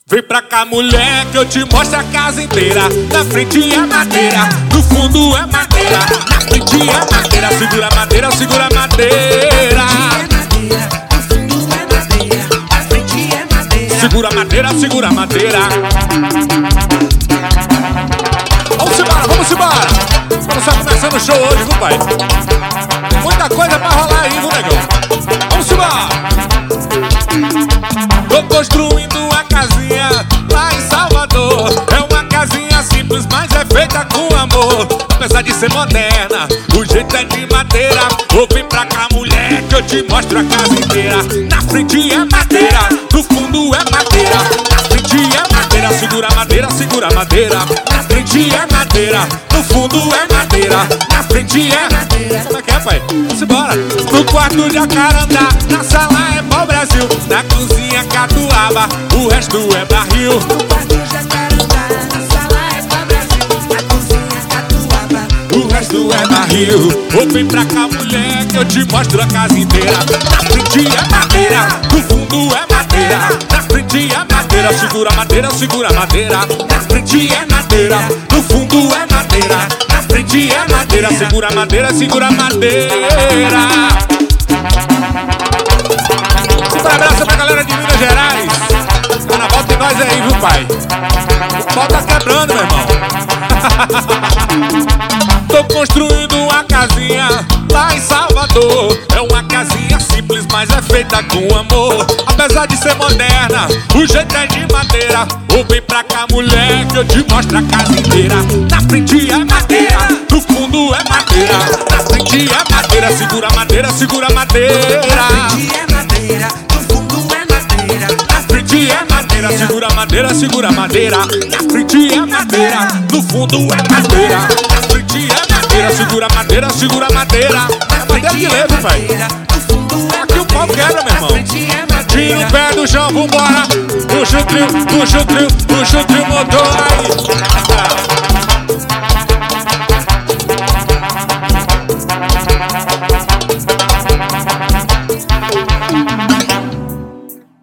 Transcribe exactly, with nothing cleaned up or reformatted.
Vem pra cá, mulher, que eu te mostro a casa inteira. Na frente é madeira, no fundo é madeira. Na frente é madeira, segura a madeira, segura a madeira. Segura a madeira, segura a madeira. Vamos embora, vamos embora. Vamos só começando o show hoje, viu, pai? Tem muita coisa pra rolar aí, viu, negão? Vamos embora. Tô construindo uma casinha lá em Salvador. É uma casinha simples, mas é feita com amor. Apesar de ser moderna, o jeito é de madeira. Vou vir pra cá, mulher, que eu te mostro a casa inteira. Na frente é madeira, no fundo é madeira. Na frente é madeira, segura a madeira, segura a madeira. Na frente é madeira, no fundo é madeira. Na frente é madeira. Como é que é, pai? Vamos embora. No quarto de Acarandá, na sala é pau Brasil. Na cozinha catuaba, o resto é barril. No quarto de Acarandá, na sala é pau Brasil. Na cozinha catuaba, o resto é barril. Ou vem pra cá, mulher, que eu te mostro a casa inteira. Na frente é madeira, no fundo é madeira. Na frente é madeira, segura a madeira, segura a madeira. Na frente é madeira, no fundo é madeira. Na frente é madeira, segura a madeira, segura a madeira. Um abraço pra galera de Minas Gerais. Carnaval tem nós aí, viu, pai? O pau tá quebrando, meu irmão. Tô construindo uma casinha lá em Salvador. É uma casinha simples, mas é feita com amor. Apesar de ser moderna, o jeito é de madeira. Ou vem pra cá, mulher, que eu te mostro a casa inteira. Na frente é madeira, no fundo é madeira. Na frente é madeira, segura a madeira, segura a madeira. na frente é madeira, no fundo é madeira. Na frente é madeira, segura a madeira, segura a madeira. Na frente é madeira, no fundo é madeira. Na frente é madeira, segura a madeira, segura a madeira. É madeira de leve, pai. Aqui o pau quebra, meu irmão. Tira o pé do chão, vambora. Puxa o trio, puxa o trio, puxa o trio, motor aí.